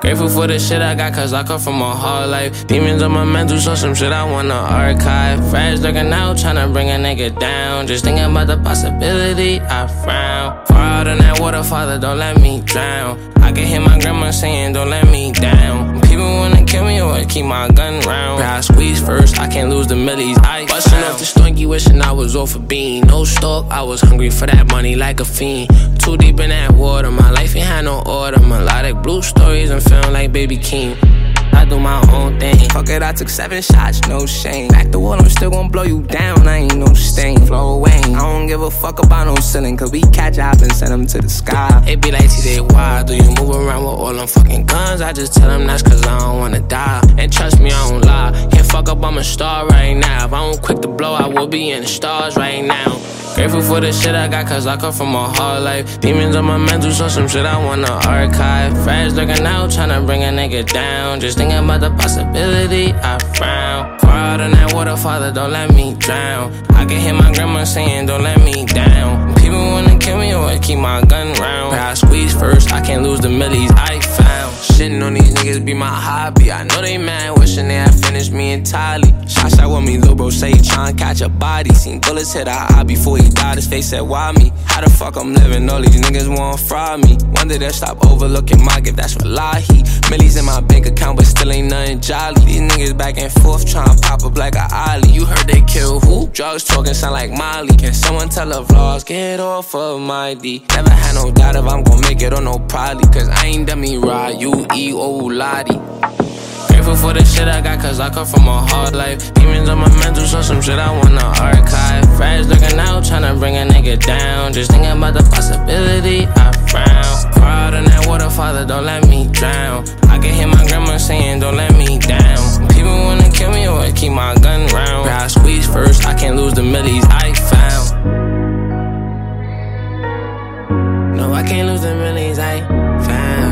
Grateful for the shit I got, cause I come from a hard life. Demons on my mental, so some shit I wanna archive. Friends looking out, tryna bring a nigga down. Just thinking about the possibility, I frown. Far out in that water, Father, don't let me drown. I can hear my grandma saying, don't let me down. People wanna kill me or keep my gun round. I squeeze first, I can't lose the millies. I bustin' off the stunky, wishing I was off a bean. No stalk, I was hungry for that money like a fiend. Too deep in that water, my life ain't had no order. Melodic blue stories, I'm feeling like Baby King. I do my own thing. Fuck it, I took 7 shots, no shame. Back the wall, I'm still gon' blow you down. I ain't no stain, flow away. I don't give a fuck about no ceiling, cause we catch up and send them to the sky. It be like today, why do you move around with all them fucking guns? I just tell them that's cause I don't wanna die. And trust me, I don't lie. Can't fuck up, I'm a star right now. If I don't quick to blow, I will be in the stars right now. Grateful for the shit I got, cause I come from a hard life. Demons on my mental, so some shit I wanna archive. Friends looking out, tryna bring a nigga down. Just thinking about the possibility, I frown. Far out in that water, Father, don't let me drown. I can hear my grandma saying, don't let me down. People wanna kill me or keep my gun round. But I squeeze first, I can't lose the millies I found. Shitting on these niggas be my hobby. I know they mad, wishing they had finished me entirely. Shots out with me, lil' bro say he tryna catch a body. Seen bullets hit our eye before he died, his face said, why me? How the fuck I'm living? All these niggas wanna fry me. One day they'll stop overlooking my gift, that's Wallahi. Millies in my bank account, but still ain't nothing jolly. These niggas back and forth tryna pop up like a ollie. You heard they kill who? Drugs talking sound like Molly. Can someone tell the vlogs, get off of my D? Never had no doubt if I'm gon' make it or no probably. Cause I ain't dummy ride, you E-O-Lottie. Grateful for the shit I got, cause I come from a hard life. Demons on my mental, so some shit I wanna archive. Friends looking out, tryna bring a nigga down. Just thinking about the possibility, I frown. Far out in that water, Father, don't let me drown. I can hear my grandma saying, don't let me down. People wanna kill me or keep my gun round. But I squeeze first, I can't lose the millies I found. No, I can't lose the millies I found.